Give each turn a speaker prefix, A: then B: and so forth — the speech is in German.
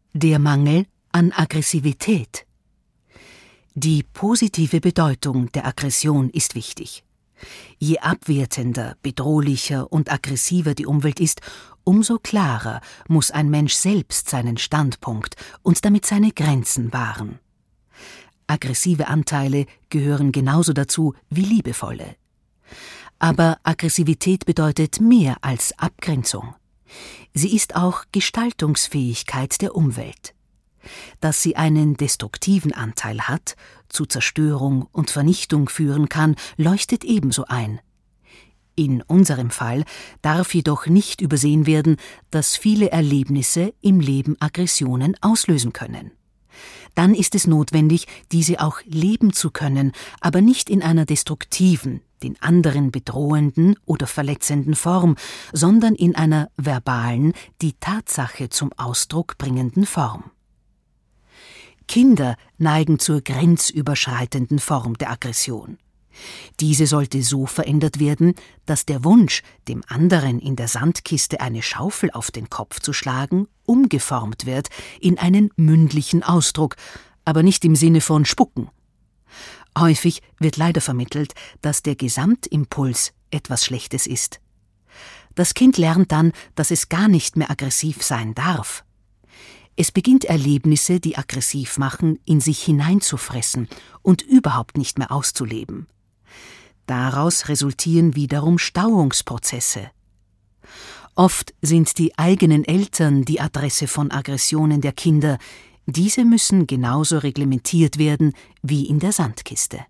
A: Der Mangel an Aggressivität. Die positive Bedeutung der Aggression ist wichtig. Je abwertender, bedrohlicher und aggressiver die Umwelt ist, umso klarer muss ein Mensch selbst seinen Standpunkt und damit seine Grenzen wahren. Aggressive Anteile gehören genauso dazu wie liebevolle. Aber Aggressivität bedeutet mehr als Abgrenzung. Sie ist auch Gestaltungsfähigkeit der Umwelt. Dass sie einen destruktiven Anteil hat, zu Zerstörung und Vernichtung führen kann, leuchtet ebenso ein. In unserem Fall darf jedoch nicht übersehen werden, dass viele Erlebnisse im Leben Aggressionen auslösen können. Dann ist es notwendig, diese auch leben zu können, aber nicht in einer destruktiven, den anderen bedrohenden oder verletzenden Form, sondern in einer verbalen, die Tatsache zum Ausdruck bringenden Form. Kinder neigen zur grenzüberschreitenden Form der Aggression. Diese sollte so verändert werden, dass der Wunsch, dem anderen in der Sandkiste eine Schaufel auf den Kopf zu schlagen, umgeformt wird in einen mündlichen Ausdruck, aber nicht im Sinne von Spucken. Häufig wird leider vermittelt, dass der Gesamtimpuls etwas Schlechtes ist. Das Kind lernt dann, dass es gar nicht mehr aggressiv sein darf. Es beginnt Erlebnisse, die aggressiv machen, in sich hineinzufressen und überhaupt nicht mehr auszuleben. Daraus resultieren wiederum Stauungsprozesse. Oft sind die eigenen Eltern die Adresse von Aggressionen der Kinder. Diese müssen genauso reglementiert werden wie in der Sandkiste.